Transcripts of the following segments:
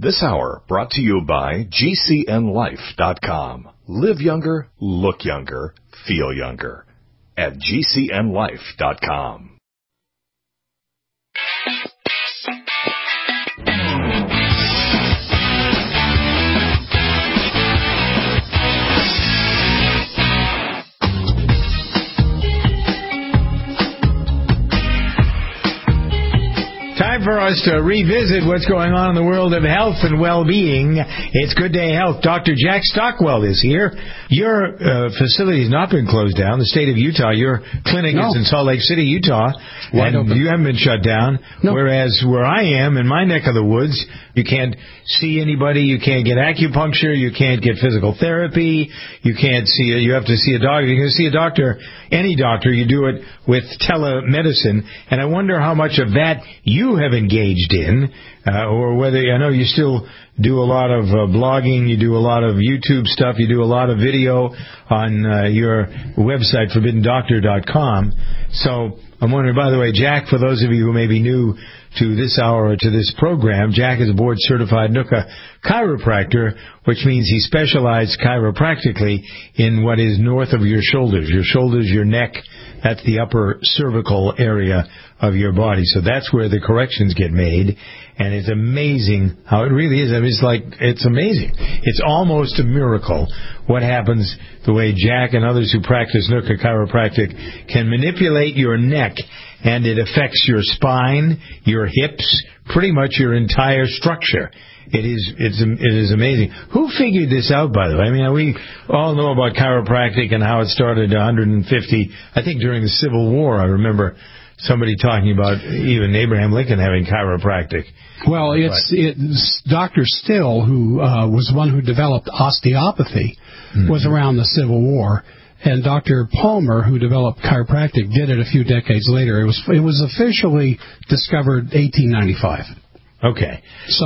This hour brought to you by GCNLife.com. Live younger, look younger, feel younger at GCNLife.com. Time for us to revisit what's going on in the world of health and well-being. It's Good Day Health. Dr. Jack Stockwell is here. Your facility has not been closed down. The state of Utah, your clinic is in Salt Lake City, Utah, and you haven't been shut down. No. Whereas where I am, in my neck of the woods, you can't see anybody, you can't get acupuncture, you can't get physical therapy, you have to see a doctor. You can see a doctor, any doctor, you do it with telemedicine, and I wonder how much of that you have engaged in, or whether, I know you still do a lot of blogging, you do a lot of YouTube stuff, you do a lot of video on your website, ForbiddenDoctor.com. So I'm wondering, by the way, Jack, for those of you who may be new to this hour or to this program, Jack is a board-certified NUCCA chiropractor, which means he specialized chiropractically in what is north of your shoulders, your neck. That's the upper cervical area of your body. So that's where the corrections get made. And it's amazing how it really is. I mean, it's amazing. It's almost a miracle what happens the way Jack and others who practice NUCCA chiropractic can manipulate your neck, and it affects your spine, your hips, pretty much your entire structure. It is amazing. Who figured this out, by the way? I mean, we all know about chiropractic and how it started 150, I think during the Civil War. I remember somebody talking about even Abraham Lincoln having chiropractic. Well, it's Dr. Still, who was the one who developed osteopathy, was around the Civil War. And Dr. Palmer, who developed chiropractic, did it a few decades later. It was officially discovered 1895. Okay. So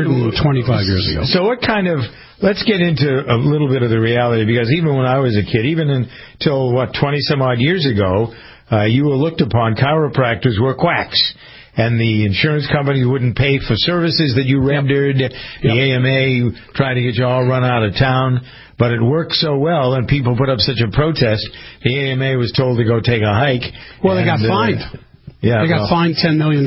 125 years ago. So let's get into a little bit of the reality, because even when I was a kid, even until, 20-some-odd years ago, you were looked upon, chiropractors were quacks. And the insurance companies wouldn't pay for services that you rendered. The AMA tried to get you all run out of town. But it worked so well, and people put up such a protest, the AMA was told to go take a hike. Well, they got fined. They got fined $10 million.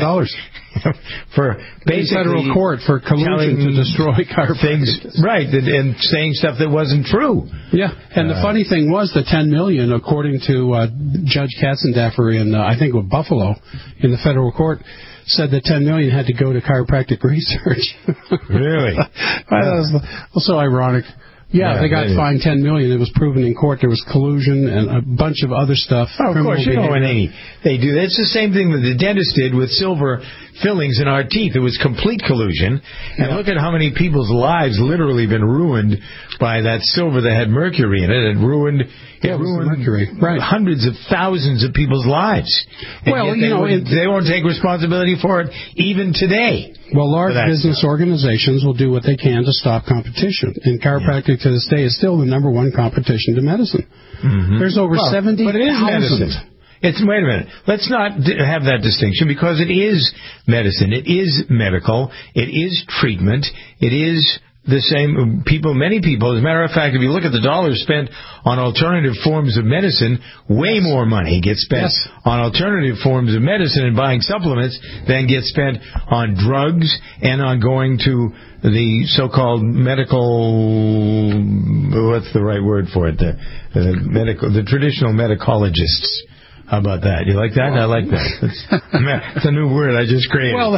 For basically federal court for collusion to destroy chiropractic. Right, and saying stuff that wasn't true. Yeah, and the funny thing was the $10 million, according to Judge Katzendafer in, I think, Buffalo, in the federal court, said that $10 million had to go to chiropractic research. Really? That was so ironic. Yeah, they got fined $10 million. It was proven in court there was collusion and a bunch of other stuff. Oh, of course, when they do that. It's the same thing that the dentist did with silver fillings in our teeth. It was complete collusion. And look at how many people's lives literally been ruined by that silver that had mercury in it. It ruined mercury. Right. Hundreds of thousands of people's lives. And well, they won't take responsibility for it even today. Well, large business organizations will do what they can to stop competition. And chiropractic to this day is still the number one competition to medicine. Mm-hmm. There's over 70,000. But it is medicine. Wait a minute. Let's not have that distinction, because it is medicine. It is medical. It is treatment. It is the same. Many people, as a matter of fact, if you look at the dollars spent on alternative forms of medicine, way more money gets spent on alternative forms of medicine and buying supplements than gets spent on drugs and on going to the so-called medical, what's the right word for it? The traditional medicologists. How about that? You like that? I like that. It's a new word I just created. Well,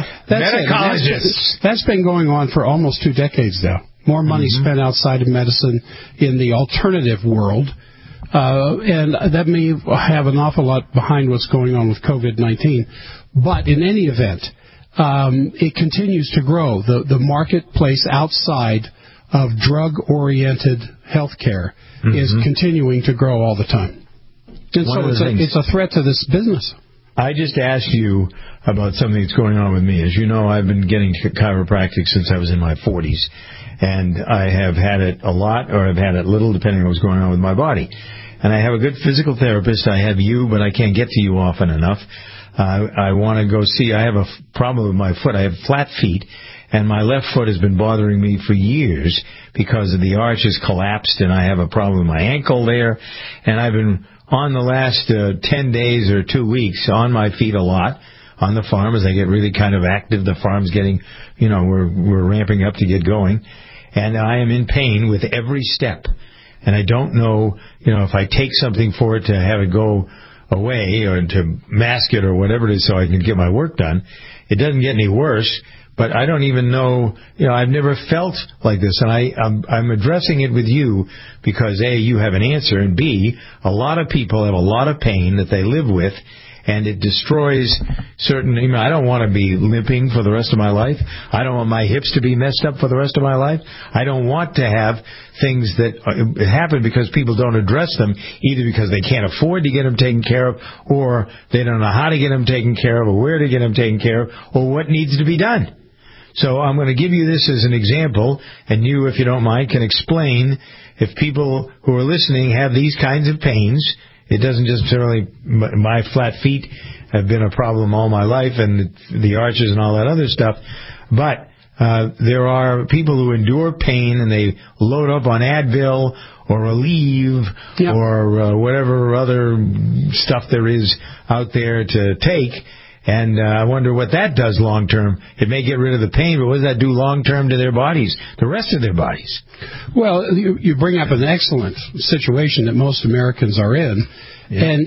that's been going on for almost 2 decades now. More money spent outside of medicine in the alternative world. And that may have an awful lot behind what's going on with COVID-19. But in any event, it continues to grow. The marketplace outside of drug-oriented healthcare is continuing to grow all the time. And so it's a threat to this business. I just asked you about something that's going on with me. As you know, I've been getting chiropractic since I was in my 40s. And I have had it a lot, or I've had it little, depending on what's going on with my body. And I have a good physical therapist. I have you, but I can't get to you often enough. I want to go see. I have a problem with my foot. I have flat feet. and my left foot has been bothering me for years because of the arch has collapsed, and I have a problem with my ankle there, and I've been on the last 10 days or 2 weeks on my feet a lot on the farm as I get really kind of active. The farm's getting, we're ramping up to get going, and I am in pain with every step, and I don't know, if I take something for it to have it go away or to mask it or whatever it is so I can get my work done. It doesn't get any worse. But I don't even know, I've never felt like this, and I'm addressing it with you because, A, you have an answer, and B, a lot of people have a lot of pain that they live with, and it destroys certain, I don't want to be limping for the rest of my life. I don't want my hips to be messed up for the rest of my life. I don't want to have things that happen because people don't address them, either because they can't afford to get them taken care of, or they don't know how to get them taken care of, or where to get them taken care of, or what needs to be done. So I'm going to give you this as an example, and you, if you don't mind, can explain if people who are listening have these kinds of pains. It doesn't just necessarily, my flat feet have been a problem all my life, and the arches and all that other stuff, but there are people who endure pain and they load up on Advil or Aleve or whatever other stuff there is out there to take. And I wonder what that does long term. It may get rid of the pain, but what does that do long term to their bodies, the rest of their bodies? Well, you bring up an excellent situation that most Americans are in, and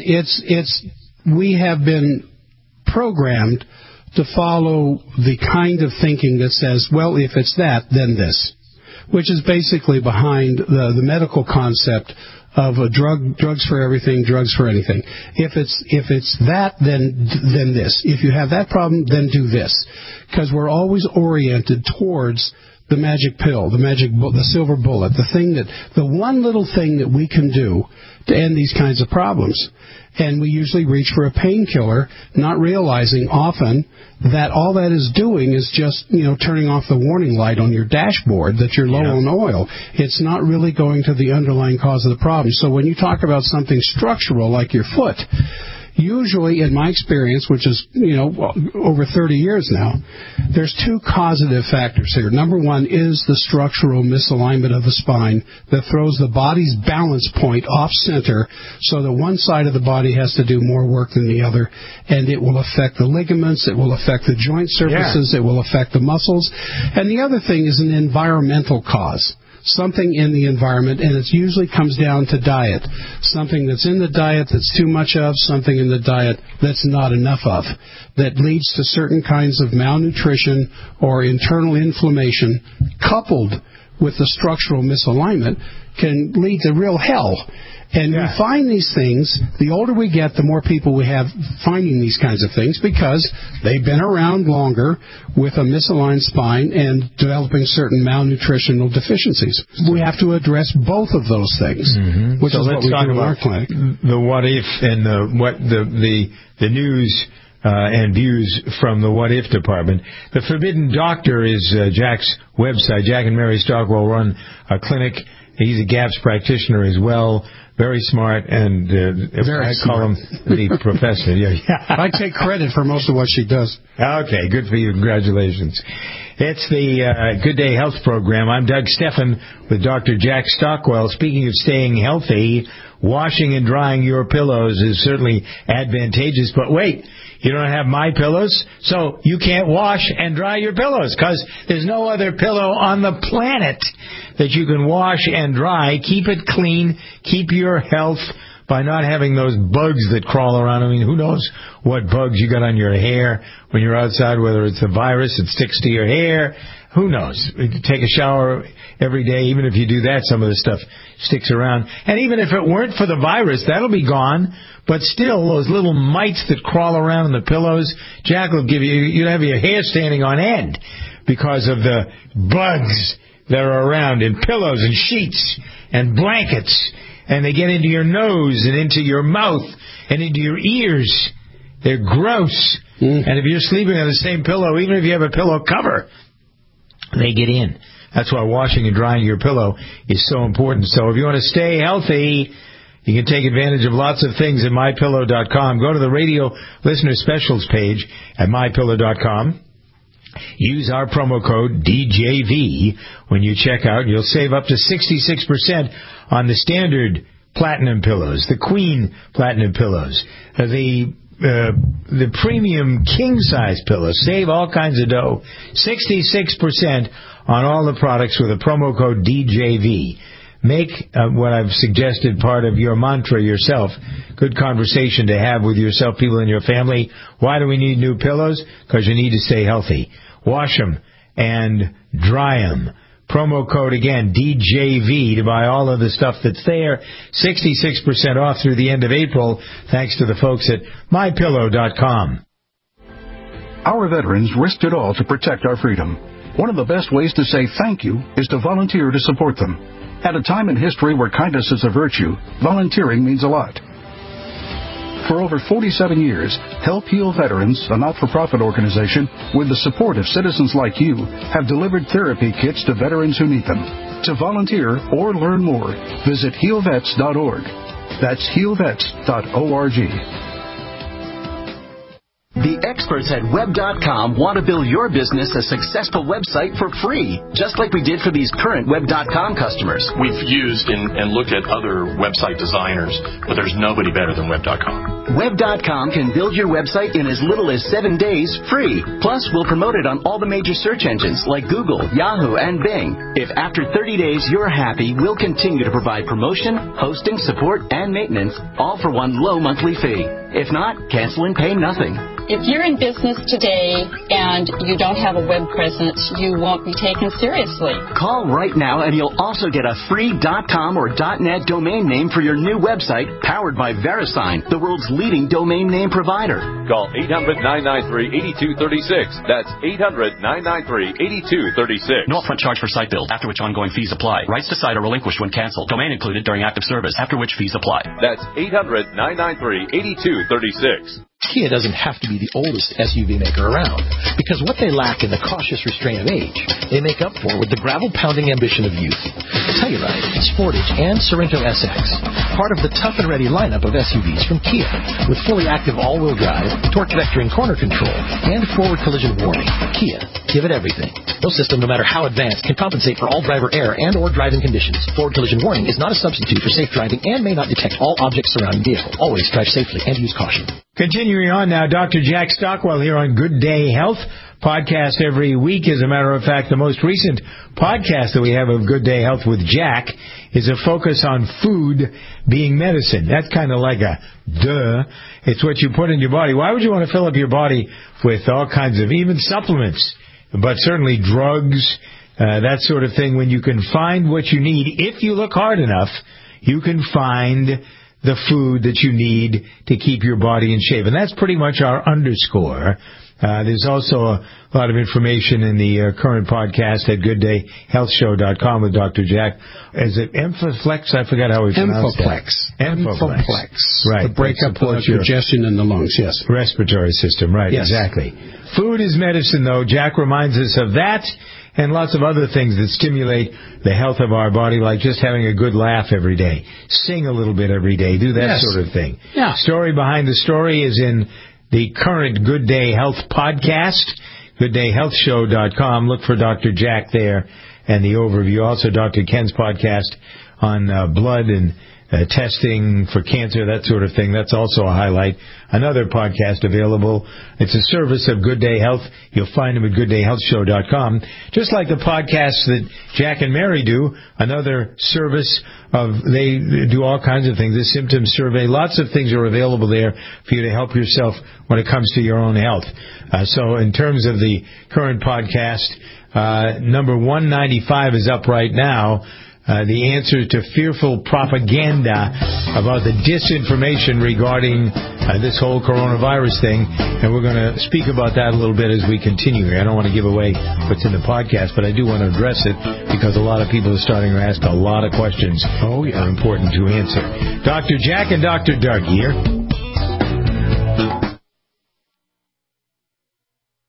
we have been programmed to follow the kind of thinking that says, well, if it's that, then this, which is basically behind the medical concept of drugs for everything, drugs for anything. If it's that, then this. If you have that problem, then do this. Because we're always oriented towards the magic pill, the silver bullet, the one little thing that we can do to end these kinds of problems. And we usually reach for a painkiller, not realizing often that all that is doing is just, turning off the warning light on your dashboard that you're low on oil. It's not really going to the underlying cause of the problem. So when you talk about something structural like your foot, usually, in my experience, which is, over 30 years now, there's two causative factors here. Number one is the structural misalignment of the spine that throws the body's balance point off center so that one side of the body has to do more work than the other, and it will affect the ligaments, it will affect the joint surfaces, it will affect the muscles. And the other thing is an environmental cause. Something in the environment, and it usually comes down to diet. Something that's in the diet that's too much of, something in the diet that's not enough of, that leads to certain kinds of malnutrition or internal inflammation, coupled with the structural misalignment, can lead to real hell. And we find these things, the older we get, the more people we have finding these kinds of things because they've been around longer with a misaligned spine and developing certain malnutritional deficiencies. We have to address both of those things, which is what we do in our clinic. The what if and the news and views from the What If department. The Forbidden Doctor is Jack's website. Jack and Mary Stockwell run a clinic. He's a GAPS practitioner as well. Very smart, and I call him the professor. I take credit for most of what she does. Okay, good for you. Congratulations. It's the Good Day Health program. I'm Doug Stephan with Dr. Jack Stockwell. Speaking of staying healthy, washing and drying your pillows is certainly advantageous. But wait, you don't have My Pillows, so you can't wash and dry your pillows because there's no other pillow on the planet that you can wash and dry. Keep it clean. Keep your health by not having those bugs that crawl around. I mean, who knows what bugs you got on your hair when you're outside, whether it's a virus that sticks to your hair. Who knows? Take a shower every day. Even if you do that, some of the stuff sticks around. And even if it weren't for the virus, that'll be gone. But still, those little mites that crawl around in the pillows, Jack will give you, you'd have your hair standing on end because of the bugs that are around in pillows and sheets and blankets. And they get into your nose and into your mouth and into your ears. They're gross. And if you're sleeping on the same pillow, even if you have a pillow cover, they get in. That's why washing and drying your pillow is so important. So if you want to stay healthy, you can take advantage of lots of things at MyPillow.com. Go to the radio listener specials page at MyPillow.com. Use our promo code DJV when you check out. You'll save up to 66% on the standard platinum pillows, the queen platinum pillows, the premium king-size pillows. Save all kinds of dough. 66% on all the products with a promo code DJV. Make what I've suggested part of your mantra yourself. Good conversation to have with yourself, people in your family. Why do we need new pillows? Because you need to stay healthy. Wash them and dry them. Promo code again, DJV, to buy all of the stuff that's there. 66% off through the end of April, thanks to the folks at MyPillow.com. Our veterans risked it all to protect our freedom. One of the best ways to say thank you is to volunteer to support them. At a time in history where kindness is a virtue, volunteering means a lot. For over 47 years, Help Heal Veterans, a not-for-profit organization, with the support of citizens like you, have delivered therapy kits to veterans who need them. To volunteer or learn more, visit healvets.org. That's healvets.org. The experts at Web.com want to build your business a successful website for free, just like we did for these current Web.com customers. We've used and looked at other website designers, but there's nobody better than Web.com. Web.com can build your website in as little as 7 days free. Plus, we'll promote it on all the major search engines like Google, Yahoo, and Bing. If after 30 days you're happy, we'll continue to provide promotion, hosting, support, and maintenance, all for one low monthly fee. If not, cancel and pay nothing. If you're in business today and you don't have a web presence, you won't be taken seriously. Call right now and you'll also get a free .com or .net domain name for your new website powered by VeriSign, the world's leading domain name provider. Call 800-993-8236. That's 800-993-8236. No upfront charge for site build, after which ongoing fees apply. Rights to site are relinquished when canceled. Domain included during active service, after which fees apply. That's 800-993-8236. Kia doesn't have to be the oldest SUV maker around, because what they lack in the cautious restraint of age, they make up for with the gravel-pounding ambition of youth. Telluride, Sportage, and Sorento SX, part of the tough and ready lineup of SUVs from Kia, with fully active all-wheel drive, torque vectoring corner control, and forward collision warning. Kia, give it everything. No system, no matter how advanced, can compensate for all driver error and or driving conditions. Forward collision warning is not a substitute for safe driving and may not detect all objects surrounding vehicle. Always drive safely and use caution. Continuing on now, Dr. Jack Stockwell here on Good Day Health. Podcast every week. As a matter of fact, the most recent podcast that we have of Good Day Health with Jack is a focus on food being medicine. That's kind of like a duh. It's what you put in your body. Why would you want to fill up your body with all kinds of even supplements, but certainly drugs, that sort of thing, when you can find what you need? If you look hard enough, you can find the food that you need to keep your body in shape. And that's pretty much our underscore. There's also a lot of information in the current podcast at gooddayhealthshow.com with Dr. Jack. Is it Enfoflex? I forgot how we pronounce Enfoflex. That. Enfoflex. Right. The breakup of congestion in the lungs, yes. Respiratory system, right, yes. Exactly. Food is medicine, though. Jack reminds us of that and lots of other things that stimulate the health of our body, like just having a good laugh every day. Sing a little bit every day. Do that sort of thing. Yeah. Story behind the story is in the current Good Day Health podcast, gooddayhealthshow.com. Look for Dr. Jack there and the overview. Also, Dr. Ken's podcast on blood and testing for cancer, that sort of thing. That's also a highlight. Another podcast available. It's a service of Good Day Health. You'll find them at gooddayhealthshow.com. Just like the podcasts that Jack and Mary do, another service of, they do all kinds of things. The symptom survey, lots of things are available there for you to help yourself when it comes to your own health. So in terms of the current podcast, number 195 is up right now. The answer to fearful propaganda about the disinformation regarding this whole coronavirus thing. And we're going to speak about that a little bit as we continue here. I don't want to give away what's in the podcast, but I do want to address it because a lot of people are starting to ask a lot of questions that are important to answer. Dr. Jack and Dr. Doug here.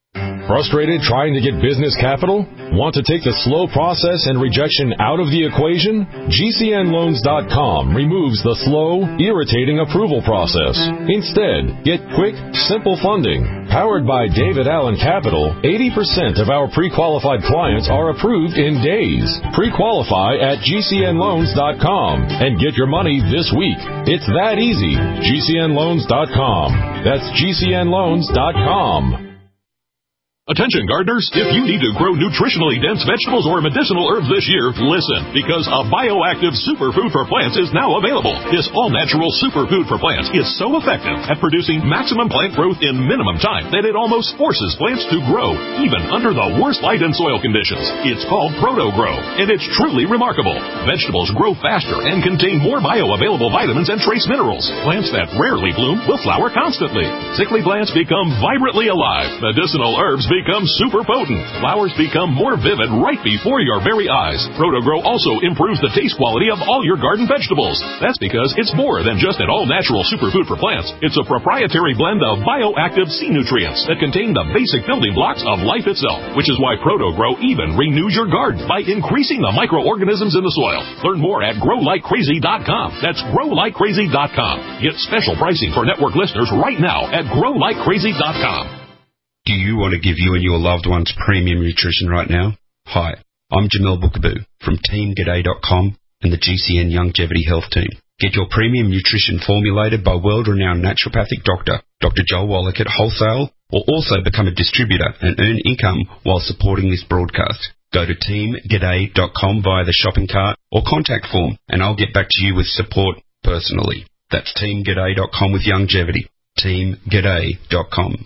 Frustrated trying to get business capital? Want to take the slow process and rejection out of the equation? GCNLoans.com removes the slow, irritating approval process. Instead, get quick, simple funding. Powered by David Allen Capital, 80% of our pre-qualified clients are approved in days. Pre-qualify at GCNLoans.com and get your money this week. It's that easy. GCNLoans.com. That's GCNLoans.com. Attention gardeners, if you need to grow nutritionally dense vegetables or medicinal herbs this year, listen, because a bioactive superfood for plants is now available. This all-natural superfood for plants is so effective at producing maximum plant growth in minimum time that it almost forces plants to grow, even under the worst light and soil conditions. It's called Proto-Grow, and it's truly remarkable. Vegetables grow faster and contain more bioavailable vitamins and trace minerals. Plants that rarely bloom will flower constantly. Sickly plants become vibrantly alive. Medicinal herbs become super potent. Flowers become more vivid right before your very eyes. Proto-Grow also improves the taste quality of all your garden vegetables. That's because it's more than just an all-natural superfood for plants. It's a proprietary blend of bioactive sea nutrients that contain the basic building blocks of life itself, which is why Proto-Grow even renews your garden by increasing the microorganisms in the soil. Learn more at GrowLikeCrazy.com. That's GrowLikeCrazy.com. Get special pricing for network listeners right now at GrowLikeCrazy.com. Do you want to give you and your loved ones premium nutrition right now? Hi, I'm Jamel Bookaboo from TeamGaday.com and the GCN Longevity Health Team. Get your premium nutrition formulated by world-renowned naturopathic doctor, Dr. Joel Wallach at wholesale, or also become a distributor and earn income while supporting this broadcast. Go to TeamGaday.com via the shopping cart or contact form, and I'll get back to you with support personally. That's TeamGaday.com with longevity. TeamGaday.com.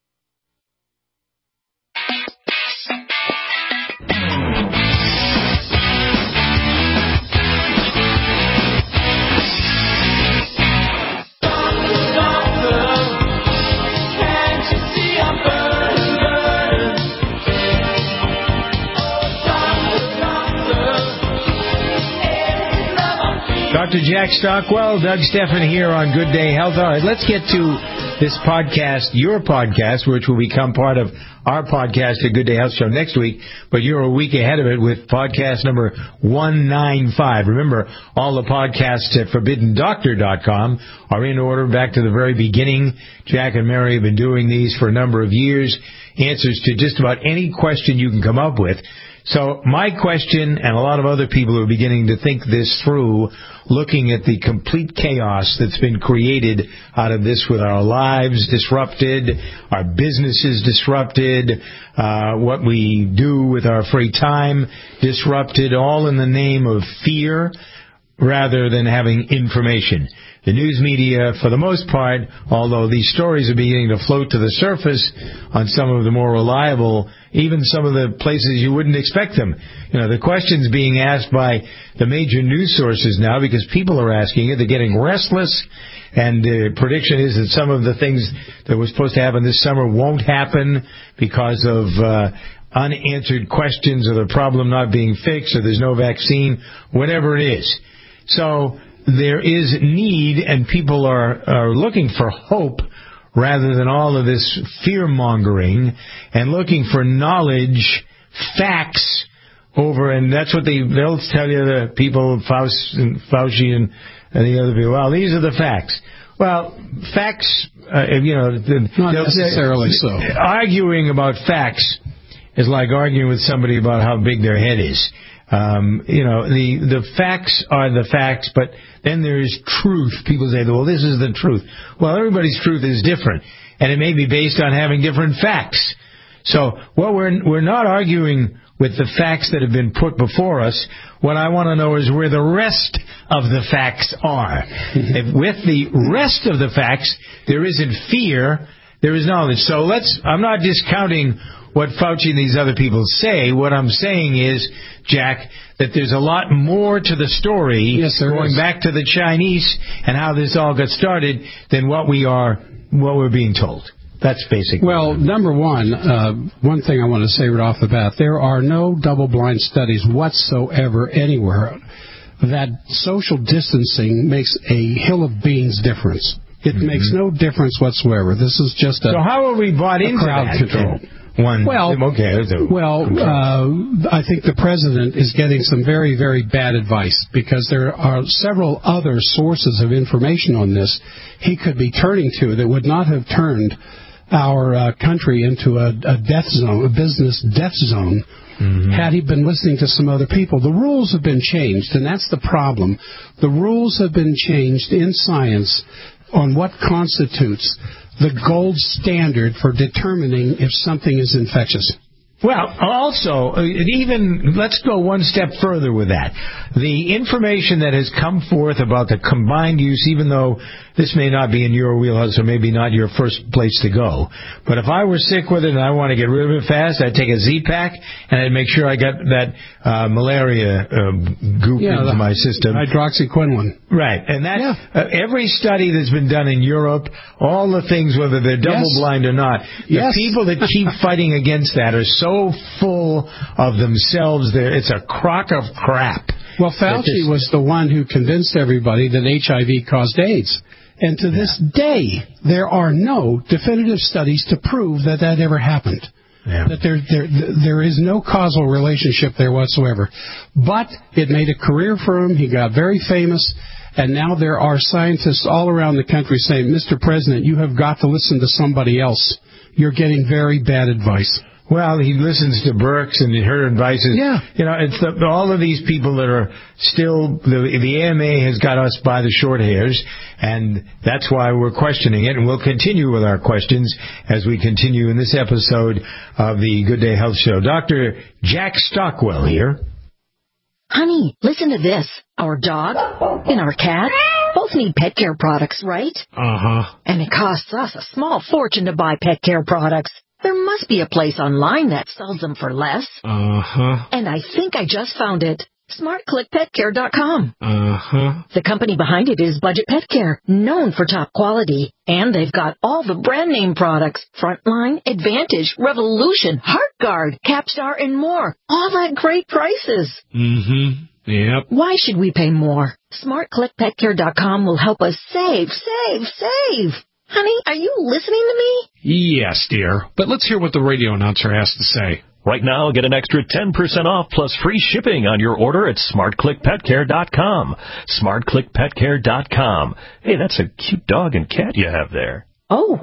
Dr. Jack Stockwell, Doug Stephan here on Good Day Health. All right, let's get to this podcast, your podcast, which will become part of our podcast, the Good Day Health Show, next week. But you're a week ahead of it with podcast number 195. Remember, all the podcasts at ForbiddenDoctor.com are in order back to the very beginning. Jack and Mary have been doing these for a number of years. Answers to just about any question you can come up with. So my question, and a lot of other people are beginning to think this through, looking at the complete chaos that's been created out of this with our lives disrupted, our businesses disrupted, what we do with our free time disrupted, all in the name of fear rather than having information. The news media, for the most part, although these stories are beginning to float to the surface on some of the more reliable, even some of the places you wouldn't expect them. You know, the questions being asked by the major news sources now, because people are asking it, they're getting restless, and the prediction is that some of the things that were supposed to happen this summer won't happen because of unanswered questions or the problem not being fixed or there's no vaccine, whatever it is. So there is need, and people are looking for hope rather than all of this fear-mongering, and looking for knowledge, facts over, and that's what they'll tell you, the people, Fauci and the other people, well, these are the facts. Well, facts, not necessarily so. Arguing about facts is like arguing with somebody about how big their head is. The facts are the facts, but then there is truth. People say, well, this is the truth. Well, everybody's truth is different, and it may be based on having different facts. So, we're not arguing with the facts that have been put before us. What I want to know is where the rest of the facts are. If with the rest of the facts, there isn't fear, there is knowledge. So I'm not discounting what Fauci and these other people say. What I'm saying is, Jack, that there's a lot more to the story, going back to the Chinese and how this all got started, than what we're being told. That's basically. Well, number one thing I want to say right off the bat, there are no double-blind studies whatsoever anywhere that social distancing makes a hill of beans difference. It makes no difference whatsoever. This is just so how are we bought into crowd that? control. one. Well, I think the president is getting some very, very bad advice because there are several other sources of information on this he could be turning to that would not have turned our country into a death zone, a business death zone, had he been listening to some other people. The rules have been changed, and that's the problem. The rules have been changed in science on what constitutes the gold standard for determining if something is infectious. Well, also, even let's go one step further with that. The information that has come forth about the combined use, even though this may not be in your wheelhouse or maybe not your first place to go, but if I were sick with it and I want to get rid of it fast, I'd take a Z-Pack and I'd make sure I got that malaria goop into my system. Hydroxyquinone. Right. And that every study that's been done in Europe, all the things, whether they're double-blind or not, the people that keep fighting against that are so full of themselves. It's a crock of crap. Well, Fauci was the one who convinced everybody that HIV caused AIDS. And to this day, there are no definitive studies to prove that ever happened. That there is no causal relationship there whatsoever. But it made a career for him. He got very famous. And now there are scientists all around the country saying, Mr. President, you have got to listen to somebody else. You're getting very bad advice. Well, he listens to Birx and her advice is, it's all of these people that are still, the AMA has got us by the short hairs, and that's why we're questioning it, and we'll continue with our questions as we continue in this episode of the Good Day Health Show. Dr. Jack Stockwell here. Honey, listen to this. Our dog and our cat both need pet care products, right? Uh-huh. And it costs us a small fortune to buy pet care products. There must be a place online that sells them for less. Uh-huh. And I think I just found it. SmartClickPetCare.com. Uh-huh. The company behind it is Budget Pet Care, known for top quality. And they've got all the brand name products. Frontline, Advantage, Revolution, HeartGuard, Capstar, and more. All at great prices. Mm-hmm. Yep. Why should we pay more? SmartClickPetCare.com will help us save. Honey, are you listening to me? Yes, dear. But let's hear what the radio announcer has to say. Right now, get an extra 10% off plus free shipping on your order at SmartClickPetCare.com. SmartClickPetCare.com. Hey, that's a cute dog and cat you have there. Oh,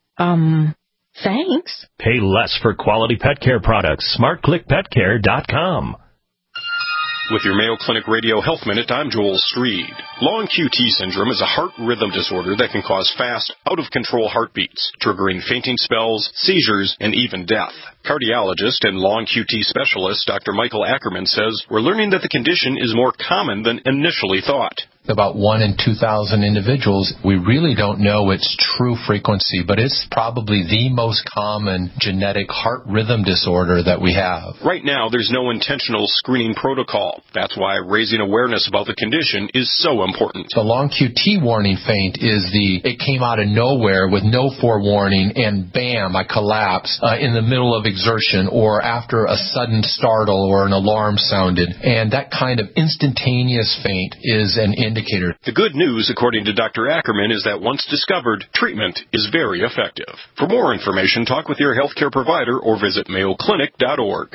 thanks. Pay less for quality pet care products. SmartClickPetCare.com. With your Mayo Clinic Radio Health Minute, I'm Joel Streed. Long QT syndrome is a heart rhythm disorder that can cause fast, out-of-control heartbeats, triggering fainting spells, seizures, and even death. Cardiologist and long QT specialist Dr. Michael Ackerman says we're learning that the condition is more common than initially thought. About 1 in 2,000 individuals. We really don't know its true frequency, but it's probably the most common genetic heart rhythm disorder that we have. Right now, there's no intentional screening protocol. That's why raising awareness about the condition is so important. The long QT warning faint is it came out of nowhere with no forewarning, and bam, I collapse in the middle of exertion or after a sudden startle or an alarm sounded. And that kind of instantaneous faint is an indicator. The good news, according to Dr. Ackerman, is that once discovered, treatment is very effective. For more information, talk with your healthcare provider or visit mayoclinic.org.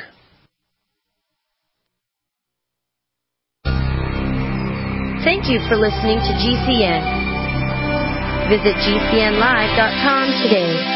Thank you for listening to GCN. Visit GCNlive.com today.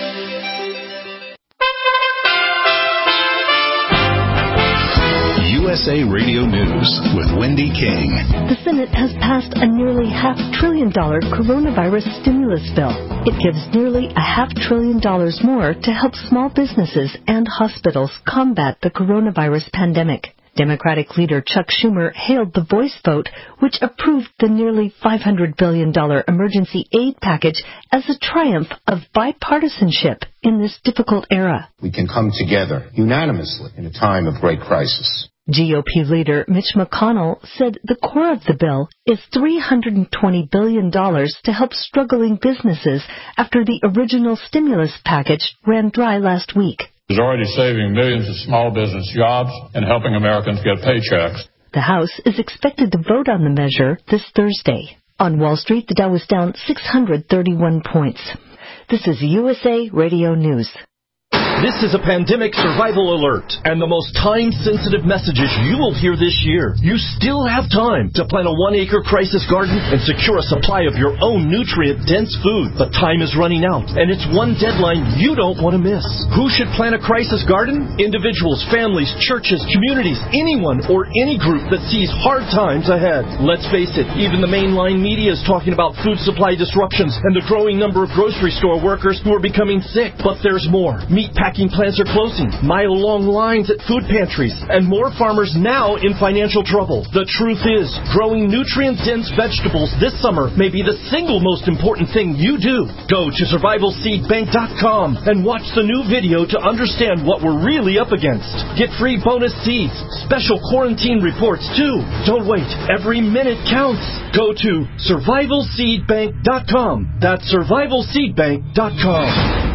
USA Radio News with Wendy King. The Senate has passed a nearly $500 billion coronavirus stimulus bill. It gives nearly $500 billion more to help small businesses and hospitals combat the coronavirus pandemic. Democratic leader Chuck Schumer hailed the voice vote, which approved the nearly $500 billion emergency aid package as a triumph of bipartisanship in this difficult era. We can come together unanimously in a time of great crisis. GOP leader Mitch McConnell said the core of the bill is $320 billion to help struggling businesses after the original stimulus package ran dry last week. It's already saving millions of small business jobs and helping Americans get paychecks. The House is expected to vote on the measure this Thursday. On Wall Street, the Dow was down 631 points. This is USA Radio News. This is a pandemic survival alert and the most time-sensitive messages you will hear this year. You still have time to plant a 1-acre crisis garden and secure a supply of your own nutrient-dense food. But time is running out, and it's one deadline you don't want to miss. Who should plant a crisis garden? Individuals, families, churches, communities, anyone or any group that sees hard times ahead. Let's face it, even the mainline media is talking about food supply disruptions and the growing number of grocery store workers who are becoming sick. But there's more. Meatpacking plants are closing, mile-long lines at food pantries, and more farmers now in financial trouble. The truth is, growing nutrient-dense vegetables this summer may be the single most important thing you do. Go to survivalseedbank.com and watch the new video to understand what we're really up against. Get free bonus seeds, special quarantine reports too. Don't wait. Every minute counts. Go to survivalseedbank.com. That's survivalseedbank.com.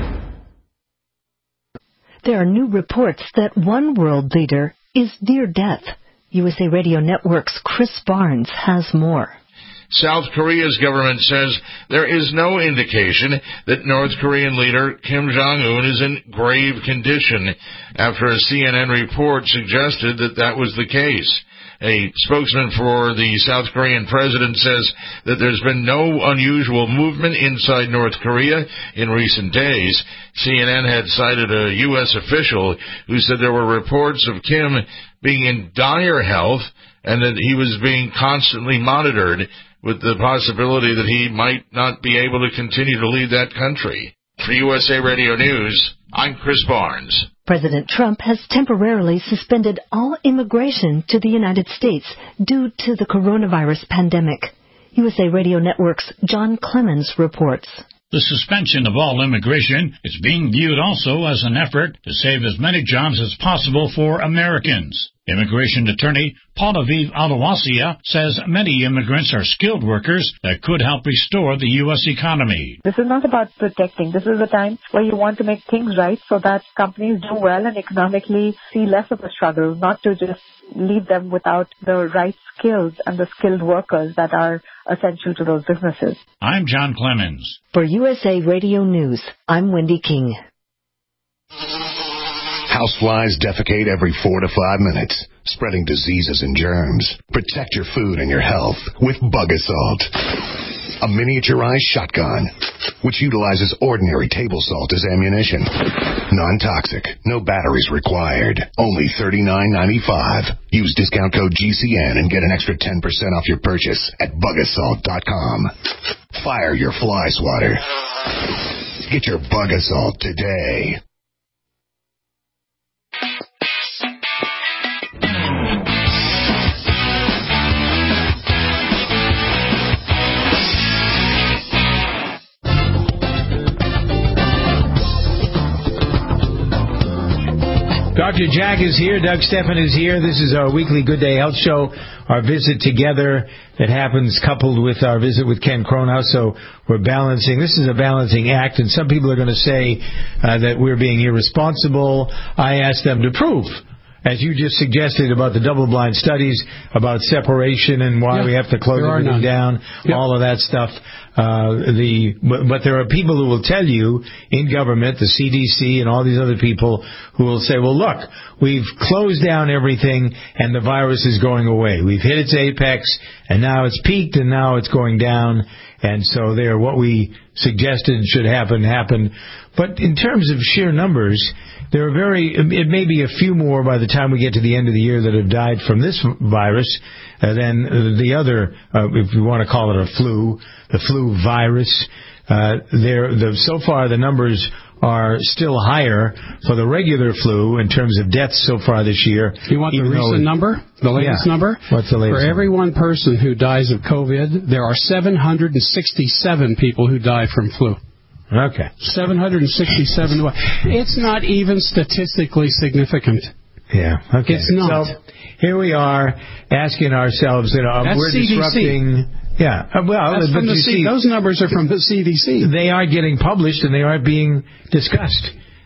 There are new reports that one world leader is near death. USA Radio Network's Chris Barnes has more. South Korea's government says there is no indication that North Korean leader Kim Jong-un is in grave condition after a CNN report suggested that that was the case. A spokesman for the South Korean president says that there's been no unusual movement inside North Korea in recent days. CNN had cited a U.S. official who said there were reports of Kim being in dire health and that he was being constantly monitored, with the possibility that he might not be able to continue to lead that country. For USA Radio News, I'm Chris Barnes. President Trump has temporarily suspended all immigration to the United States due to the coronavirus pandemic. USA Radio Network's John Clemens reports. The suspension of all immigration is being viewed also as an effort to save as many jobs as possible for Americans. Immigration attorney Paulaviv Alawasia says many immigrants are skilled workers that could help restore the U.S. economy. This is not about protecting. This is a time where you want to make things right so that companies do well and economically see less of a struggle, not to just leave them without the right skills and the skilled workers that are essential to those businesses. I'm John Clemens. For USA Radio News, I'm Wendy King. Houseflies defecate every 4 to 5 minutes, spreading diseases and germs. Protect your food and your health with Bug Assault, a miniaturized shotgun which utilizes ordinary table salt as ammunition. Non-toxic, no batteries required. Only $39.95. Use discount code GCN and get an extra 10% off your purchase at bugassault.com. Fire your fly swatter. Get your Bug Assault today. Dr. Jack is here. Doug Stephan is here. This is our weekly Good Day Health Show, our visit together that happens coupled with our visit with Ken Kronhaus. So we're balancing. This is a balancing act, and some people are going to say that we're being irresponsible. I asked them to prove, as you just suggested, about the double-blind studies, about separation and why we have to close everything down, all of that stuff. But there are people who will tell you in government, the CDC and all these other people, who will say, well, look, we've closed down everything and the virus is going away. We've hit its apex and now it's peaked and now it's going down. And so there, what we suggested should happen, happened. But in terms of sheer numbers, there are it may be a few more by the time we get to the end of the year that have died from this virus than the other, if you want to call it a flu, the flu virus. So far the numbers are still higher for the regular flu in terms of deaths so far this year. You want the recent number? The latest number? What's the latest? For every one person who dies of COVID, there are 767 people who die from flu. Okay. 767. It's not even statistically significant. Yeah. Okay. It's not. So here we are asking ourselves that we're CDC. disrupting. Yeah. Well, that's from those numbers are from the CDC. They are getting published and they are being discussed.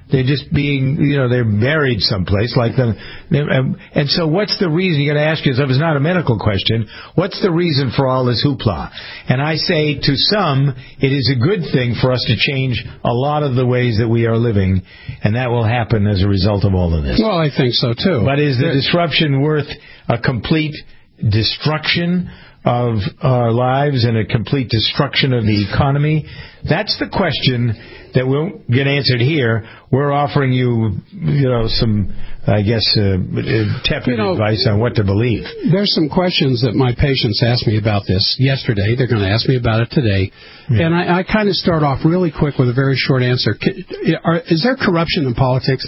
They're just being, they're buried someplace like them. And so what's the reason? You got to ask yourself, it's not a medical question, what's the reason for all this hoopla? And I say to some, it is a good thing for us to change a lot of the ways that we are living, and that will happen as a result of all of this. Well, I think so, too. But is the disruption worth a complete destruction of our lives and a complete destruction of the economy? That's the question that won't get answered here. We're offering you, some, I guess, tepid advice on what to believe. There's some questions that my patients asked me about this yesterday. They're going to ask me about it today. Yeah. And I kind of start off really quick with a very short answer. Is there corruption in politics?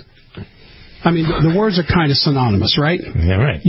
I mean, the words are kind of synonymous, right? Yeah, right.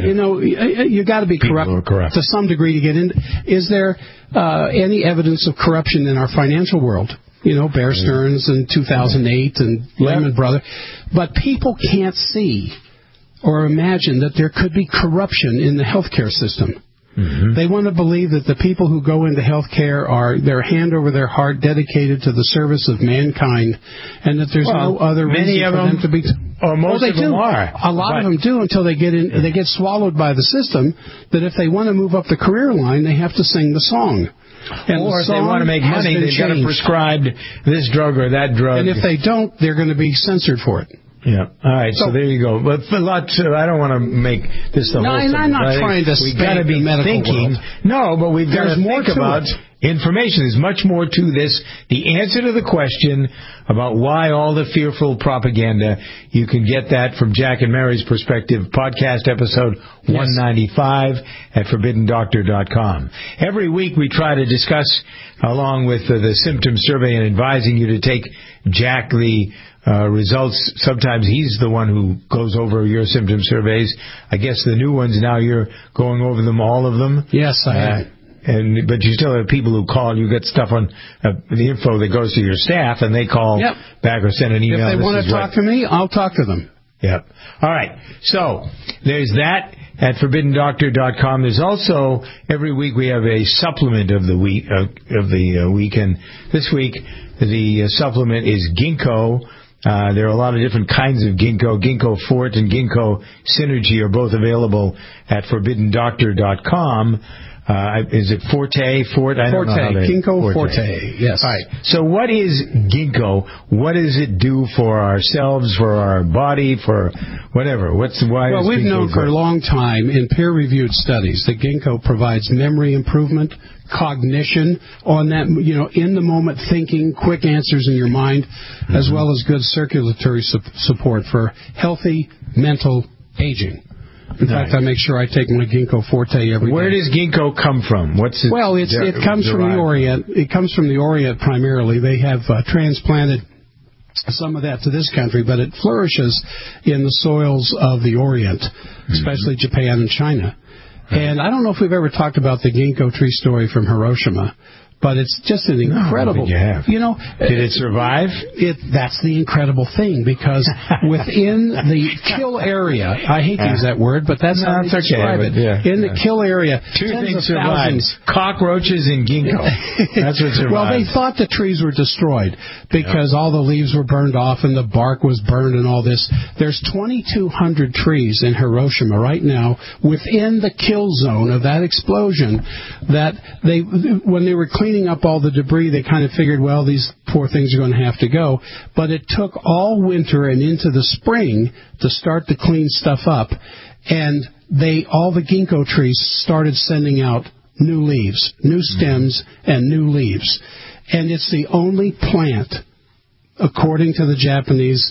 You got to be corrupt to some degree to get in. Is there any evidence of corruption in our financial world? Bear Stearns in 2008 and Lehman Brothers. But people can't see or imagine that there could be corruption in the healthcare system. Mm-hmm. They want to believe that the people who go into healthcare are their hand over their heart, dedicated to the service of mankind, and that there's no other reason for them to be. Or most of them are. A lot of them do until they get in. They get swallowed by the system. That if they want to move up the career line, they have to sing the song. And or if they want to make money, they've got to prescribe this drug or that drug. And if they don't, they're going to be censored for it. Yeah. All right. So there you go. But a lot. I don't want to make this the whole. No, and I'm not trying to. We've got to be thinking. No, but we've got to think about information. There's much more to this. The answer to the question about why all the fearful propaganda, you can get that from Jack and Mary's Perspective podcast episode 195 at ForbiddenDoctor.com. Every week we try to discuss, along with the symptom survey and advising you to take Jack the results. Sometimes he's the one who goes over your symptom surveys. I guess the new ones now you're going over them, all of them. Yes, I am. But you still have people who call. You get stuff on the info that goes to your staff, and they call back or send an email. If they want to talk to me, I'll talk to them. Yep. All right. So there's that at ForbiddenDoctor.com. There's also every week we have a supplement of the week and this week the supplement is ginkgo. There are a lot of different kinds of ginkgo. Ginkgo Forte and Ginkgo Synergy are both available at ForbiddenDoctor.com. Is it Forte? I don't know how Ginkgo Forte. Yes. All right. So what is ginkgo? What does it do for ourselves, for our body, for whatever? Well, we've known for a long time in peer-reviewed studies that ginkgo provides memory improvement, cognition on that, in the moment thinking, quick answers in your mind, as well as good circulatory support for healthy mental aging. In fact, I make sure I take my Ginkgo Forte every day. Where does ginkgo come from? Well, it comes from the Orient. It comes from the Orient primarily. They have transplanted some of that to this country, but it flourishes in the soils of the Orient, especially Japan and China. And I don't know if we've ever talked about the ginkgo tree story from Hiroshima, but it's just an incredible. No, I think you have. Did it survive? That's the incredible thing, because within the kill area, I hate to use that word, but that's how they describe it. In the kill area, two things survived: cockroaches and ginkgo. That's what survived. Well, they thought the trees were destroyed because all the leaves were burned off and the bark was burned and all this. There's 2,200 trees in Hiroshima right now within the kill zone of that explosion. That when they were cleaning up all the debris, they kind of figured, well, these poor things are going to have to go. But it took all winter and into the spring to start to clean stuff up. And all the ginkgo trees started sending out new leaves, new stems, and new leaves. And it's the only plant, according to the Japanese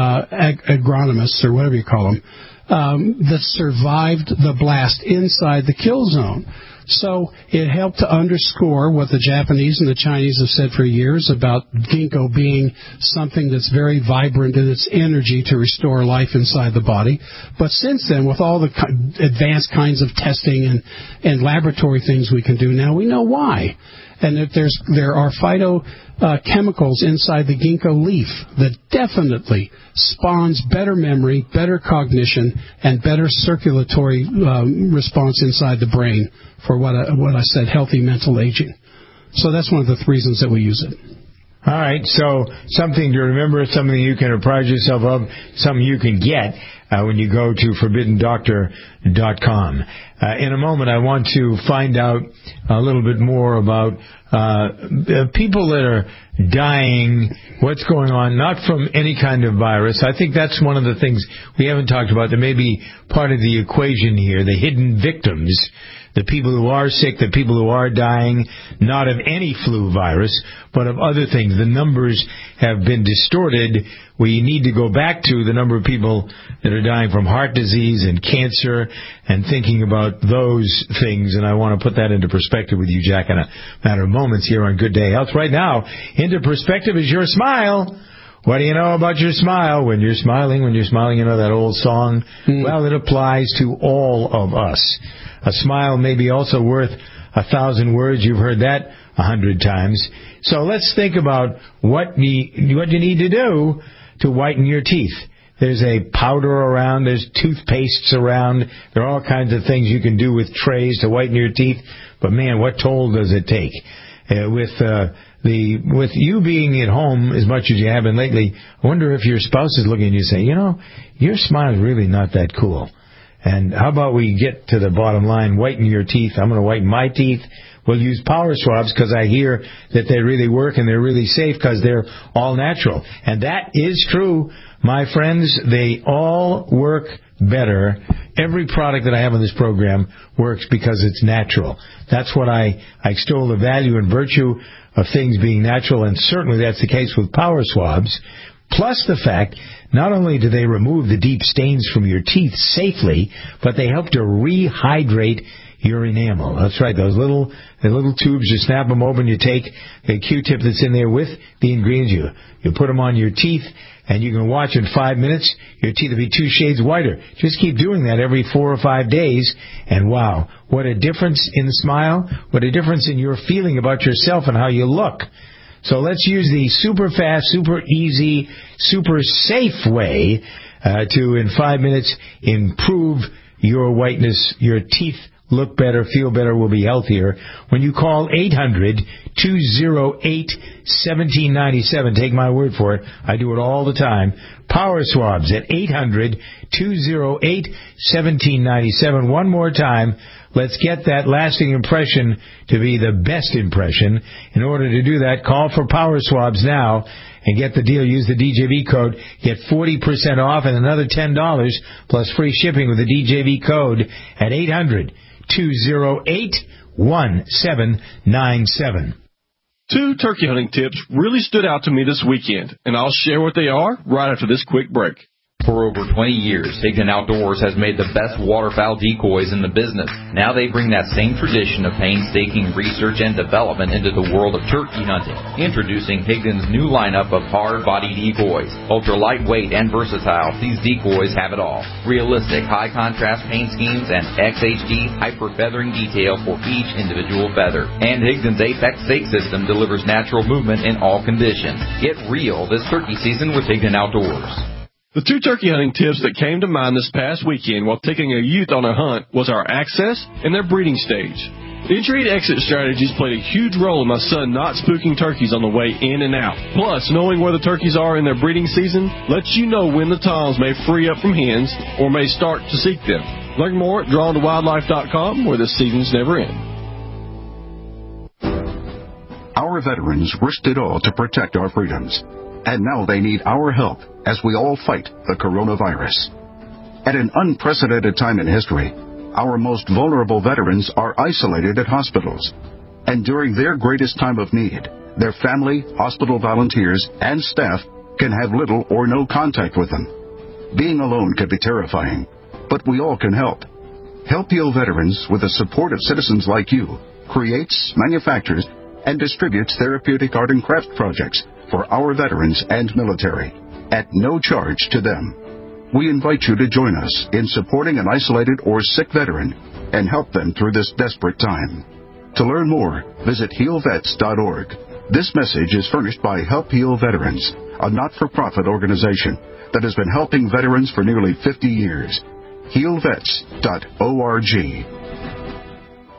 agronomists, or whatever you call them, that survived the blast inside the kill zone. So it helped to underscore what the Japanese and the Chinese have said for years about ginkgo being something that's very vibrant in its energy to restore life inside the body. But since then, with all the advanced kinds of testing and laboratory things we can do now, we know why. And that there are phytochemicals inside the ginkgo leaf that definitely spawns better memory, better cognition, and better circulatory response inside the brain for what I said, healthy mental aging. So that's one of the reasons that we use it. All right, so something to remember, something you can apprise yourself of, something you can get when you go to ForbiddenDoctor.com. In a moment, I want to find out a little bit more about people that are dying, what's going on, not from any kind of virus. I think that's one of the things we haven't talked about that may be part of the equation here, the hidden victims. The people who are sick, the people who are dying, not of any flu virus, but of other things. The numbers have been distorted. We need to go back to the number of people that are dying from heart disease and cancer and thinking about those things. And I want to put that into perspective with you, Jack, in a matter of moments here on Good Day Health. Right now, into perspective is your smile. What do you know about your smile? When you're smiling, you know that old song? Well, it applies to all of us. A smile may be also worth 1,000 words. You've heard that 100 times. So let's think about what you need to do to whiten your teeth. There's a powder around. There's toothpastes around. There are all kinds of things you can do with trays to whiten your teeth. But, man, what toll does it take? With you being at home as much as you have been lately, I wonder if your spouse is looking at you and saying, your smile is really not that cool. And how about we get to the bottom line, whiten your teeth. I'm going to whiten my teeth. We'll use Power Swabs because I hear that they really work and they're really safe because they're all natural. And that is true, my friends. They all work better. Every product that I have on this program works because it's natural. That's what I extol the value and virtue of things being natural, and certainly that's the case with Power Swabs. Plus the fact, not only do they remove the deep stains from your teeth safely, but they help to rehydrate your enamel. That's right, those little tubes, you snap them open, you take a Q-tip that's in there with the ingredients, you put them on your teeth, and you can watch in 5 minutes, your teeth will be 2 shades whiter. Just keep doing that every 4 or 5 days, and wow, what a difference in the smile, what a difference in your feeling about yourself and how you look. So let's use the super fast, super easy, super safe way to, in 5 minutes, improve your whiteness. Your teeth look better, feel better, will be healthier. When you call 800-208-1797, take my word for it, I do it all the time. Power Swabs at 800-208-1797. One more time. Let's get that lasting impression to be the best impression. In order to do that, call for Power Swabs now and get the deal. Use the DJV code. Get 40% off and another $10 plus free shipping with the DJV code at 800-208-1797. 2 turkey hunting tips really stood out to me this weekend, and I'll share what they are right after this quick break. For over 20 years, Higdon Outdoors has made the best waterfowl decoys in the business. Now they bring that same tradition of painstaking research and development into the world of turkey hunting. Introducing Higdon's new lineup of hard-body decoys. Ultra lightweight and versatile, these decoys have it all. Realistic, high-contrast paint schemes and XHD hyper-feathering detail for each individual feather. And Higdon's Apex stake system delivers natural movement in all conditions. Get real this turkey season with Higdon Outdoors. The 2 turkey hunting tips that came to mind this past weekend while taking a youth on a hunt was our access and their breeding stage. Entry and exit strategies played a huge role in my son not spooking turkeys on the way in and out. Plus, knowing where the turkeys are in their breeding season lets you know when the toms may free up from hens or may start to seek them. Learn more at drawntowildlife.com, where the seasons never end. Our veterans risked it all to protect our freedoms. And now they need our help as we all fight the coronavirus. At an unprecedented time in history, our most vulnerable veterans are isolated at hospitals. And during their greatest time of need, their family, hospital volunteers, and staff can have little or no contact with them. Being alone can be terrifying, but we all can help. Help Heal Veterans, with the support of citizens like you, creates, manufactures, and distributes therapeutic art and craft projects for our veterans and military, at no charge to them. We invite you to join us in supporting an isolated or sick veteran and help them through this desperate time. To learn more, visit healvets.org. This message is furnished by Help Heal Veterans, a not-for-profit organization that has been helping veterans for nearly 50 years. healvets.org.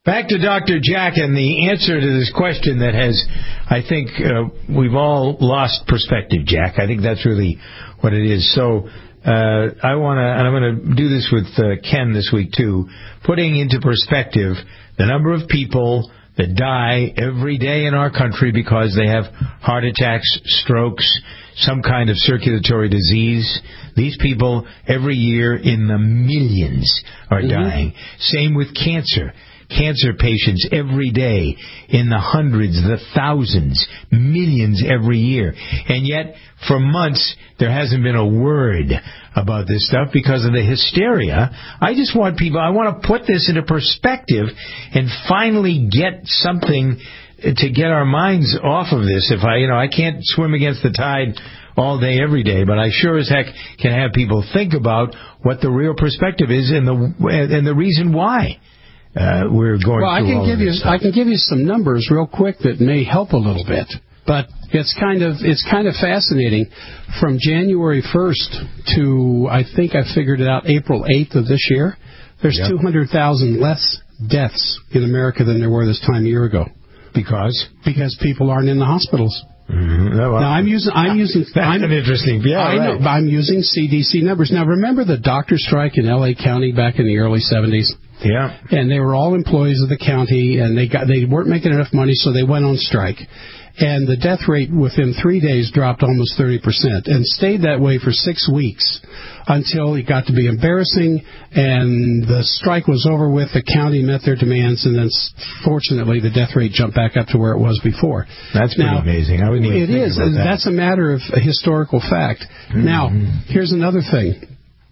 Back to Dr. Jack and the answer to this question that has, I think, we've all lost perspective, Jack. I think that's really what it is. So I want to, and I'm going to do this with Ken this week too, putting into perspective the number of people that die every day in our country because they have heart attacks, strokes, some kind of circulatory disease. These people every year in the millions are dying. Same with cancer. Cancer patients every day in the hundreds, the thousands, millions every year. And yet, for months, there hasn't been a word about this stuff because of the hysteria. I just want people, I want to put this into perspective and finally get something to get our minds off of this. If I can't swim against the tide all day, every day, but I sure as heck can have people think about what the real perspective is and the reason why. We're going well, through I can give you some numbers real quick that may help a little bit, but it's kind of fascinating. From January 1st to, I think I figured it out, April 8th of this year, there's 200,000 less deaths in America than there were this time a year ago. Because people aren't in the hospitals. Mm-hmm. Now I'm using. That's an interesting. Yeah, I know, but I'm using CDC numbers. Now remember the doctor strike in L.A. County back in the early 70s. Yeah. And they were all employees of the county, and they weren't making enough money, so they went on strike. And the death rate within 3 days dropped almost 30%, and stayed that way for 6 weeks until it got to be embarrassing, and the strike was over with. The county met their demands, and then fortunately the death rate jumped back up to where it was before. That's pretty amazing. I wouldn't even think about that. That's a matter of historical fact. Mm-hmm. Now, here's another thing.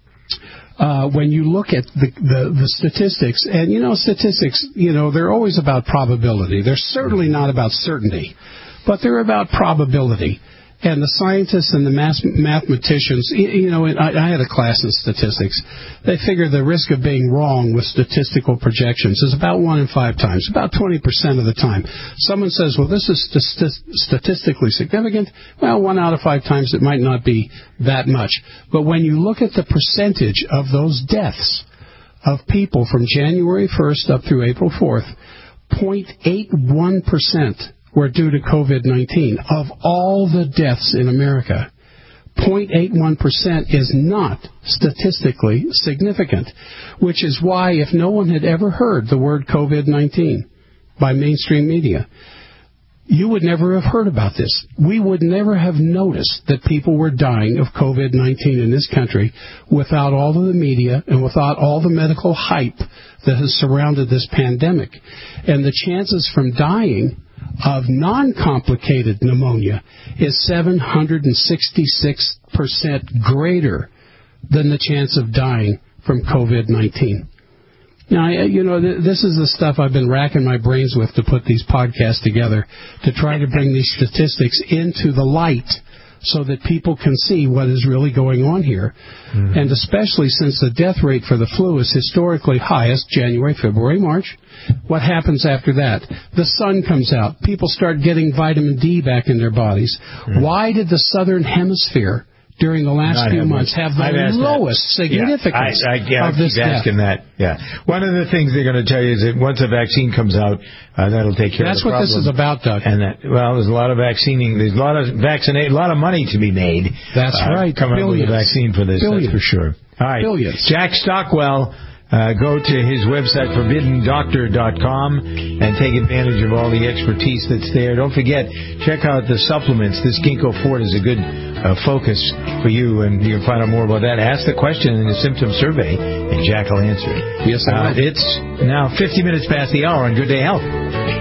When you look at the statistics, and statistics, they're always about probability. They're certainly not about certainty, but they're about probability. And the scientists and the mathematicians, I had a class in statistics. They figure the risk of being wrong with statistical projections is about 1 in 5 times, about 20% of the time. Someone says, well, this is statistically significant. Well, 1 out of 5 times it might not be that much. But when you look at the percentage of those deaths of people from January 1st up through April 4th, 0.81% were due to COVID-19. Of all the deaths in America, 0.81% is not statistically significant, which is why if no one had ever heard the word COVID-19 by mainstream media, you would never have heard about this. We would never have noticed that people were dying of COVID-19 in this country without all of the media and without all the medical hype that has surrounded this pandemic. And the chances from dying of non-complicated pneumonia is 766% greater than the chance of dying from COVID-19. Now, this is the stuff I've been racking my brains with to put these podcasts together, to try to bring these statistics into the light so that people can see what is really going on here. Mm-hmm. And especially since the death rate for the flu is historically highest January, February, March. What happens after that? The sun comes out. People start getting vitamin D back in their bodies. Mm-hmm. Why did the southern hemisphere during the last few months have the lowest significance of this death? Asking that. Yeah. One of the things they're going to tell you is that once a vaccine comes out, that'll take care of the problem. That's what this is about, Doug. And there's a lot of vaccinating. There's a lot of money to be made. That's right. Coming up with a vaccine for this. Billions. That's for sure. All right. Billions. Jack Stockwell. Go to his website, ForbiddenDoctor.com, and take advantage of all the expertise that's there. Don't forget, check out the supplements. This Ginkgo Fort is a good focus for you, and you can find out more about that. Ask the question in the symptom survey, and Jack will answer it. Yes, I will. It's now 50 minutes past the hour on Good Day Health.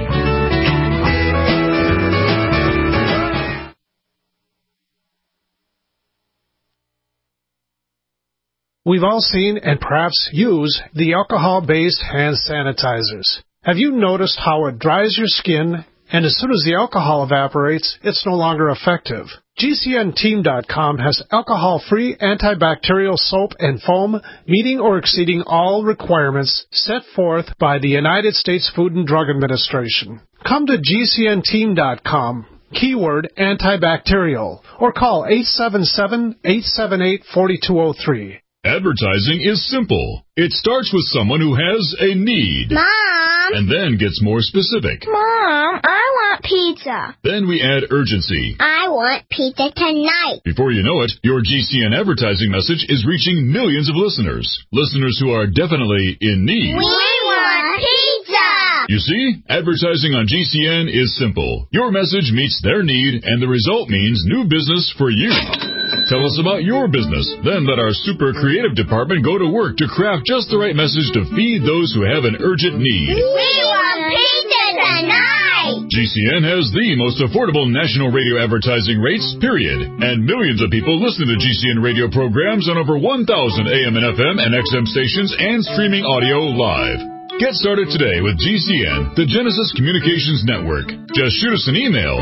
We've all seen and perhaps use the alcohol-based hand sanitizers. Have you noticed how it dries your skin, and as soon as the alcohol evaporates, it's no longer effective? GCNteam.com has alcohol-free antibacterial soap and foam meeting or exceeding all requirements set forth by the United States Food and Drug Administration. Come to GCNteam.com. Keyword antibacterial, or call 877-878-4203. Advertising is simple. It starts with someone who has a need. Mom! And then gets more specific. Mom, I want pizza. Then we add urgency. I want pizza tonight. Before you know it, your GCN advertising message is reaching millions of listeners. Listeners who are definitely in need. We want pizza! You see, advertising on GCN is simple. Your message meets their need, and the result means new business for you. Tell us about your business. Then let our super creative department go to work to craft just the right message to feed those who have an urgent need. We want pizza tonight! GCN has the most affordable national radio advertising rates, period. And millions of people listen to GCN radio programs on over 1,000 AM and FM and XM stations and streaming audio live. Get started today with GCN, the Genesis Communications Network. Just shoot us an email,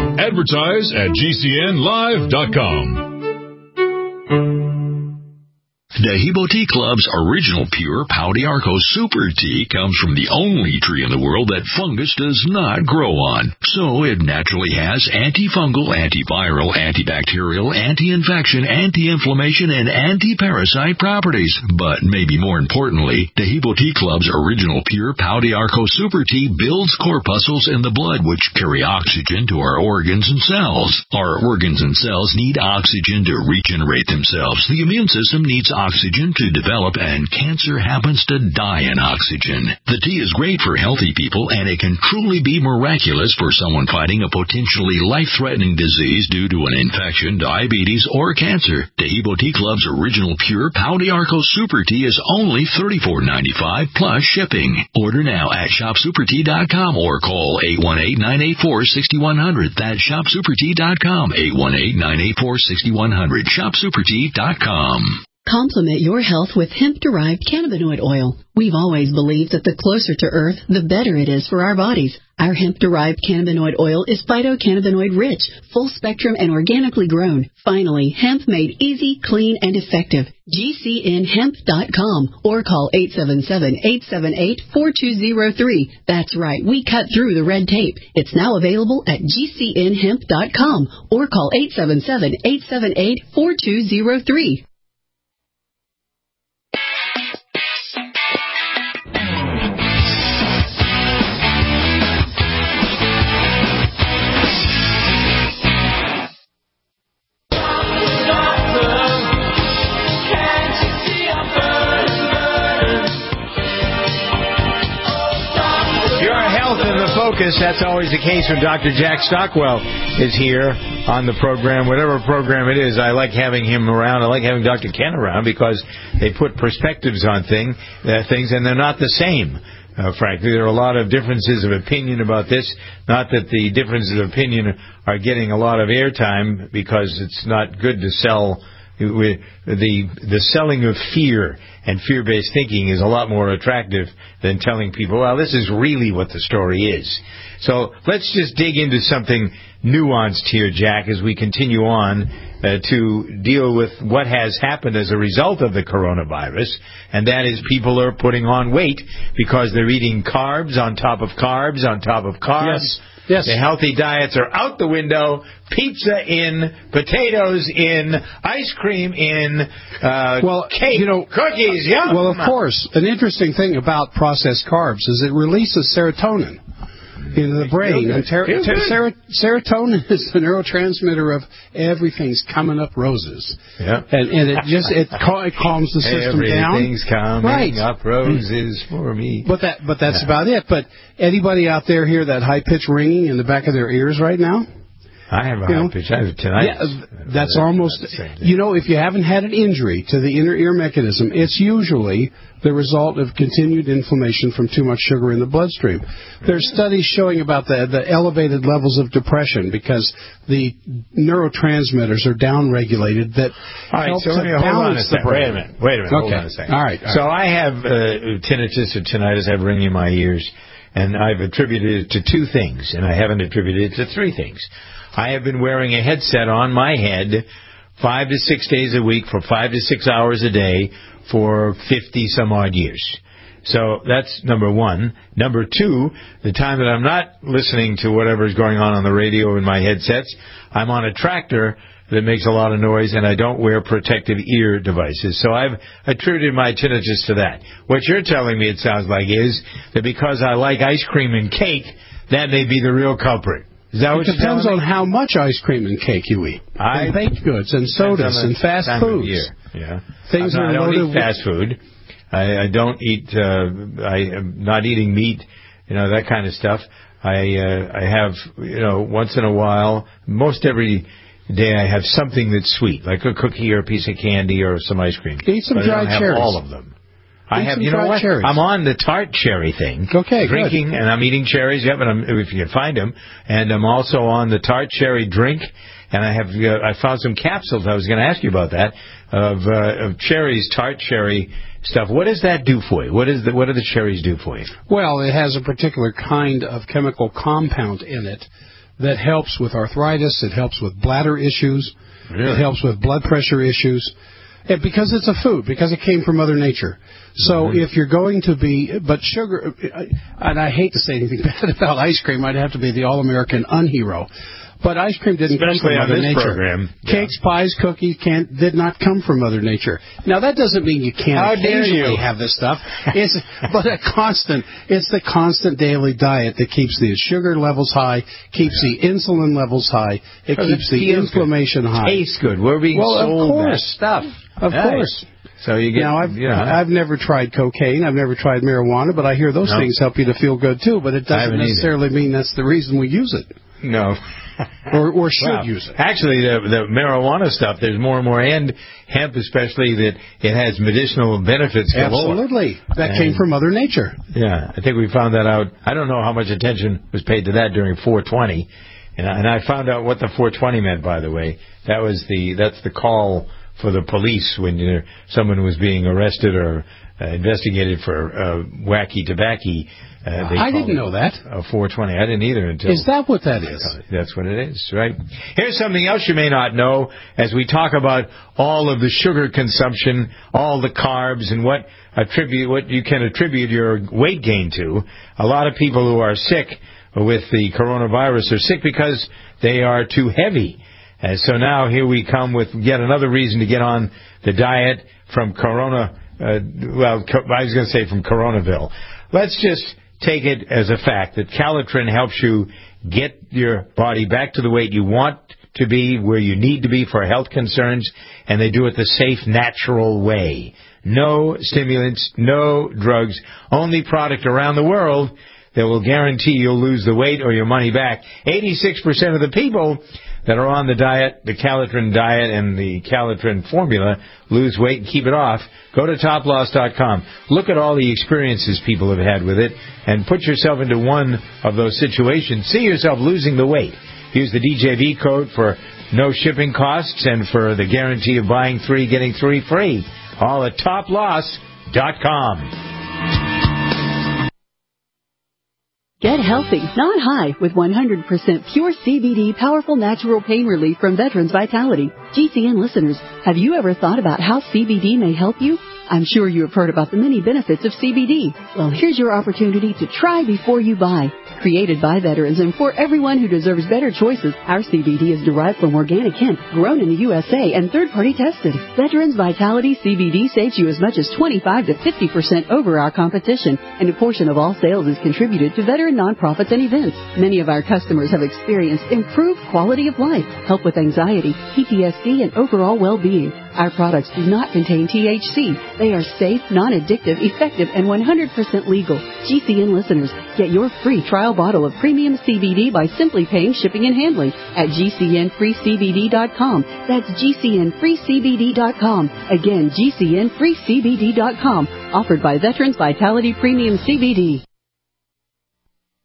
advertise@gcnlive.com. Dehibo Tea Club's original pure Pau d'Arco Super Tea comes from the only tree in the world that fungus does not grow on. So it naturally has antifungal, antiviral, antibacterial, anti-infection, anti-inflammation, and anti-parasite properties. But maybe more importantly, Dehibo Tea Club's original pure Pau d'Arco Super Tea builds corpuscles in the blood which carry oxygen to our organs and cells. Our organs and cells need oxygen to regenerate themselves. The immune system needs oxygen to develop, and cancer happens to die in oxygen. The tea is great for healthy people, and it can truly be miraculous for someone fighting a potentially life-threatening disease due to an infection, diabetes, or cancer. Dehibo Tea Club's original pure Pau d'Arco Super Tea is only $34.95 plus shipping. Order now at shopsupertea.com or call 818-984-6100. That's shopsupertea.com, 818-984-6100, shopsupertea.com. Complement your health with hemp-derived cannabinoid oil. We've always believed that the closer to Earth, the better it is for our bodies. Our hemp-derived cannabinoid oil is phytocannabinoid-rich, full-spectrum, and organically grown. Finally, hemp made easy, clean, and effective. GCNhemp.com or call 877-878-4203. That's right, we cut through the red tape. It's now available at GCNhemp.com or call 877-878-4203. Focus. That's always the case when Dr. Jack Stockwell is here on the program, whatever program it is. I like having him around. I like having Dr. Ken around because they put perspectives on things, and they're not the same. Frankly, there are a lot of differences of opinion about this. Not that the differences of opinion are getting a lot of airtime because it's not good to sell. The selling of fear and fear-based thinking is a lot more attractive than telling people, well, this is really what the story is. So let's just dig into something nuanced here, Jack, as we continue on to deal with what has happened as a result of the coronavirus, and that is people are putting on weight because they're eating carbs on top of carbs on top of carbs. Yes. The healthy diets are out the window. Pizza in, potatoes in, ice cream in, cake, cookies. Yum. Well, of course, an interesting thing about processed carbs is it releases serotonin in the brain. And serotonin is the neurotransmitter of everything's coming up roses. Yeah. And it calms the system down. Everything's coming up roses for me. But that's about it. But anybody out there hear that high pitched ringing in the back of their ears right now? I have a high pitch. I have it tonight. Yeah, that's almost. If you haven't had an injury to the inner ear mechanism, it's usually the result of continued inflammation from too much sugar in the bloodstream. There's studies showing about the elevated levels of depression because the neurotransmitters are downregulated that help to balance the brain. Wait a minute. Hold on a second. All right. So I have tinnitus or tinnitus. I have ringing in my ears, and I've attributed it to two things, and I haven't attributed it to three things. I have been wearing a headset on my head 5 to 6 days a week for 5 to 6 hours a day for 50 some odd years. So that's number one. Number two, the time that I'm not listening to whatever's going on the radio in my headsets, I'm on a tractor that makes a lot of noise, and I don't wear protective ear devices. So I've attributed my tinnitus to that. What you're telling me, it sounds like, is that because I like ice cream and cake, that may be the real culprit. Is that what you're telling me? It depends on how much ice cream and cake you eat. And baked goods and sodas and fast foods. Yeah. Things I don't loaded eat fast food. I don't eat, I am not eating meat, that kind of stuff. I have, once in a while, most every day I have something that's sweet, like a cookie or a piece of candy or some ice cream. Eat some dried cherries. I don't have all of them. I have, you know what? Cherries. I'm on the tart cherry thing. Okay, drinking, good. And I'm eating cherries, if you can find them. And I'm also on the tart cherry drink. And I found some capsules. I was going to ask you about that of cherries, tart cherry stuff. What does that do for you? What do the cherries do for you? Well, it has a particular kind of chemical compound in it that helps with arthritis. It helps with bladder issues. Really? It helps with blood pressure issues. Because it's a food, because it came from Mother Nature. So if you're going to be, but sugar, and I hate to say anything bad about ice cream, I'd have to be the all-American unhero. But ice cream didn't come from Mother Nature. Program. Cakes, pies, cookies did not come from Mother Nature. Now that doesn't mean you can't occasionally have this stuff. It's the constant daily diet that keeps the sugar levels high, keeps the insulin levels high, it keeps the inflammation high. Tastes good. We're being sold that stuff. Of course. So you get. Now I've never tried cocaine. I've never tried marijuana, but I hear those things help you to feel good too. But it doesn't necessarily mean that's the reason we use it. No. or should use it. Actually, the marijuana stuff, there's more and more, and hemp especially, that it has medicinal benefits galore. Absolutely. That came from Mother Nature. Yeah, I think we found that out. I don't know how much attention was paid to that during 420, and I found out what the 420 meant, by the way. That's the call for the police when someone was being arrested or investigated for wacky tobacco. I didn't know that. 420. I didn't either until... Is that what that is? That's what it is, right? Here's something else you may not know as we talk about all of the sugar consumption, all the carbs, and what you can attribute your weight gain to. A lot of people who are sick with the coronavirus are sick because they are too heavy. So now here we come with yet another reason to get on the diet from I was going to say from Coronaville. Let's just take it as a fact that Calitrin helps you get your body back to the weight you want to be, where you need to be for health concerns, and they do it the safe, natural way. No stimulants, no drugs, only product around the world that will guarantee you'll lose the weight or your money back. 86% of the people that are on the diet, the Calitrin diet and the Calitrin formula, lose weight and keep it off. Go to toploss.com. Look at all the experiences people have had with it and put yourself into one of those situations. See yourself losing the weight. Use the DJV code for no shipping costs and for the guarantee of buying 3, getting 3 free. All at toploss.com. Get healthy, not high, with 100% pure CBD powerful natural pain relief from Veterans Vitality. GCN listeners, have you ever thought about how CBD may help you? I'm sure you have heard about the many benefits of CBD. Well, here's your opportunity to try before you buy. Created by veterans and for everyone who deserves better choices, our CBD is derived from organic hemp, grown in the USA, and third-party tested. Veterans Vitality CBD saves you as much as 25 to 50% over our competition, and a portion of all sales is contributed to veteran nonprofits and events. Many of our customers have experienced improved quality of life, help with anxiety, PTSD, and overall well-being. Our products do not contain THC. They are safe, non-addictive, effective, and 100% legal. GCN listeners, get your free trial bottle of premium CBD by simply paying shipping and handling at GCNFreeCBD.com. That's GCNFreeCBD.com. Again, GCNFreeCBD.com. Offered by Veterans Vitality Premium CBD.